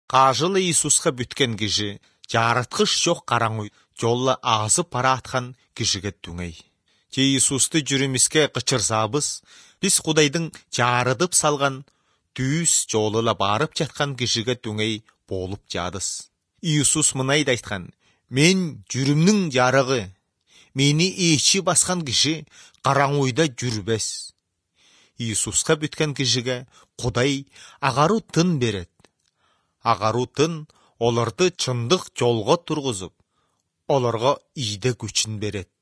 Қажылы Иисусқа бүткен кіші, жарытқыш жоқ қараңғы жолла ағызып бара атқан кішіге түңей. Те Иисусты жүріміске қычырсабыз, біз Құдайдың жарыдып салған түйіс жолыла барып жатқан кішіге түңей болып жадыз. Иисус мұнайды айтқан: мен жүрімнің жарығы, мені ечі басқан кіші қараңойда жүрбес. Иисусқа бүткен кішіге Құдай ағару тын берет. Ағару тын оларды чындық жолға тұрғызып, оларға иде күчін берет.